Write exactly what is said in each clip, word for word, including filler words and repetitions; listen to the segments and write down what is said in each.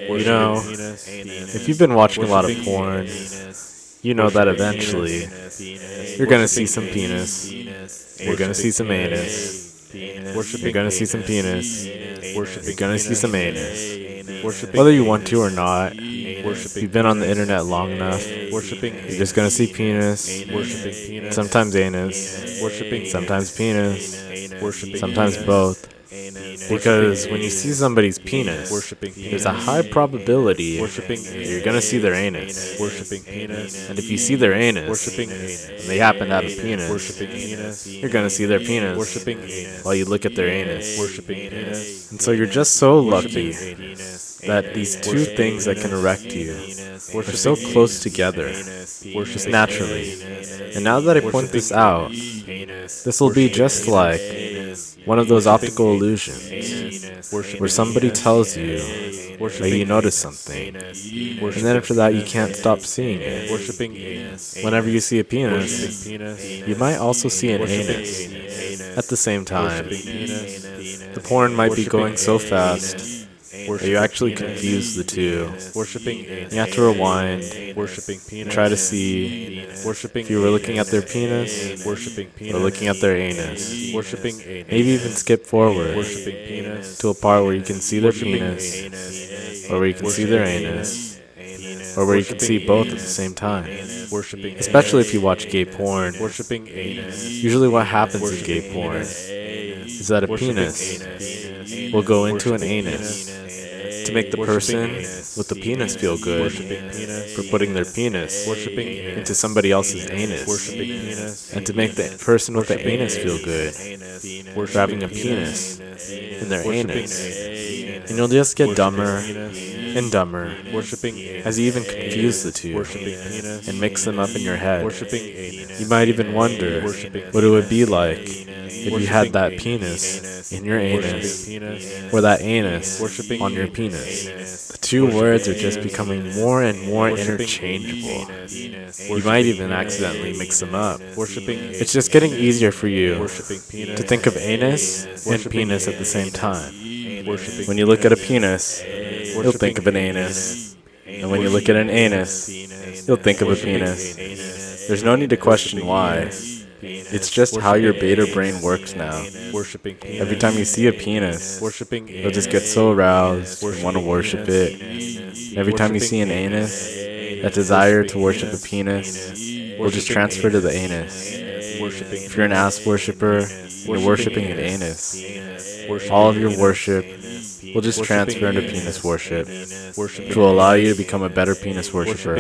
You know, if you've been watching a lot of porn, you know that eventually you're gonna see some penis, you're gonna see some anus, you're gonna see some penis, you're gonna see some anus. Whether you want to or not, if you've been on the internet long enough, you're just gonna see penis, sometimes anus, sometimes penis, sometimes both. Because when you see somebody's penis, there's a high probability you're gonna see their anus. And if you see their anus, and they happen to have a penis, you're gonna see their penis while you look at their anus. And so you're just so lucky that these two things that can erect you are so close together, just naturally. And now that I point this out, this will be just like one of those optical illusions where somebody tells you that you notice something, and then after that you can't stop seeing it. Whenever you see a penis, you might also see an anus at the same time. The porn might be going so fast that you actually confuse the two. You have to rewind and try to see if you were looking at their penis or looking at their anus. Maybe even skip forward to a part where you can see their penis or where you can see their anus or where you can see both at the same time. Especially if you watch gay porn. Usually what happens in gay porn is that a penis will go into an anus to make the person with the penis feel good for putting their penis into somebody else's anus, and to make the person with the anus feel good for having a penis in their anus. And you'll just get dumber and dumber as you even confuse the two and mix them up in your head. You might even wonder what it would be like if you had that penis in your anus or that anus on your penis. The two words are just becoming more and more interchangeable. You might even accidentally mix them up. It's just getting easier for you to think of anus and penis at the same time. When you look at a penis, you'll think of an anus. And when you look at an anus, you'll think of a penis. There's no need to question why. It's just how your beta brain works now. Every time you see a penis, you'll just get so aroused and want to worship it. Every time you see an anus, that desire to worship a penis will just transfer to the anus. If you're an ass worshiper, you're worshiping an anus. All of your worship will just transfer into penis worship, which will allow you to become a better penis worshiper.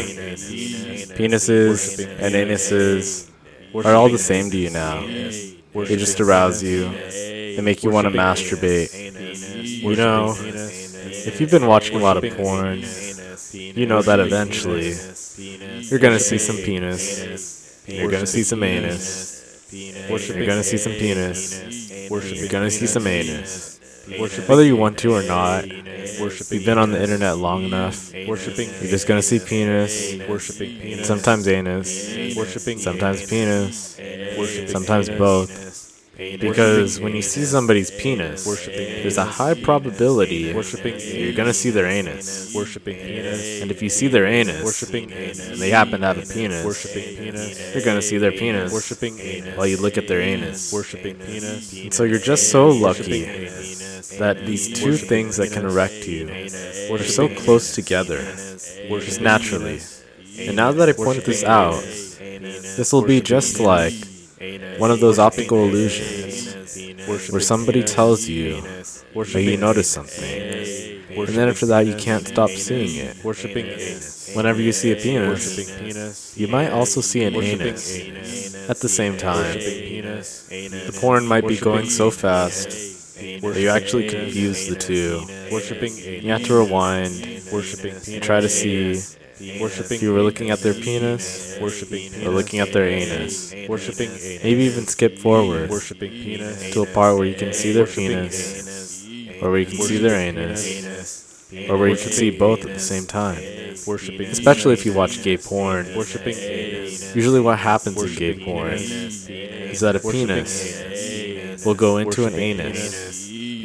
Penises and anuses are all the same to you now. They just arouse you. They make you want to masturbate. You know, if you've been watching a lot of porn, you know that eventually you're gonna see some penis, you're gonna see some anus, you're gonna see some penis, you're gonna see some anus. Whether you want to or not, if you've been on the internet long enough, you're just gonna see penis, sometimes anus, sometimes penis, sometimes both. Because when you see somebody's penis, there's a high probability you're gonna see their anus. And if you see their anus, and they happen to have a penis, you're gonna see their penis while you look at their anus. And so you're just so lucky that these two things that can erect you are so close together, just naturally. And now that I point this out, this will be just like one of those optical illusions where somebody tells you that you notice something, and then after that you can't stop seeing it. Whenever you see a penis, you might also see an anus at the same time. The porn might be going so fast that you actually confuse the two. You have to rewind and try to see if you were looking at their penis or looking at their anus. Maybe even skip forward to a part where you can see their penis or where you can see their anus or where you can see both at the same time. Especially if you watch gay porn. Usually what happens in gay porn is that a penis will go into an anus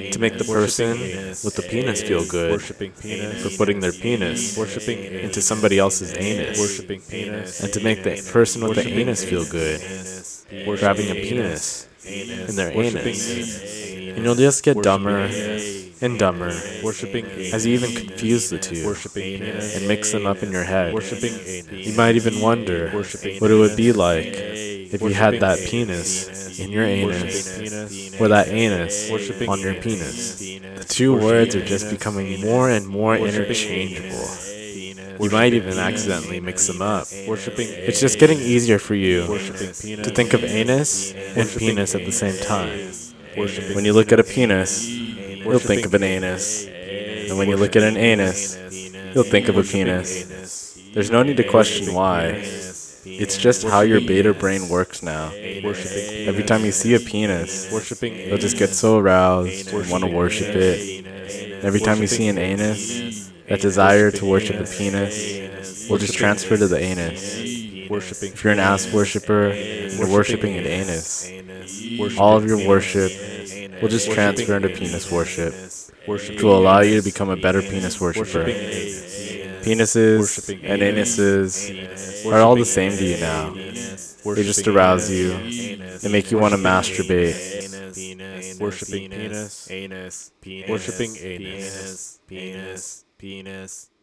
to make the person with the penis feel good for putting their penis into somebody else's anus, and to make the person with the anus feel good for having a penis in their anus. And you'll just get dumber and dumber as you even confuse the two and mix them up in your head. You might even wonder what it would be like if you had that penis in your anus or that anus on your penis. The two words are just becoming more and more interchangeable. You might even accidentally mix them up. It's just getting easier for you to think of anus and penis at the same time. When you look at a penis, you'll think of an anus. And when you look at an anus, you'll think of a penis. There's no need to question why. It's just how your beta brain works now. Every time you see a penis, you'll just get so aroused and want to worship it. Every time you see an anus, that desire to worship a penis will just transfer to the anus. If you're an ass worshiper, you're worshiping an anus. All of your worship will just transfer into penis worship, which will allow you to become a better penis worshiper. Penises and anuses are all the same to you now. They just arouse you. They make you want to masturbate. Worshipping penis, anus, penis, worshipping anus, penis, penis.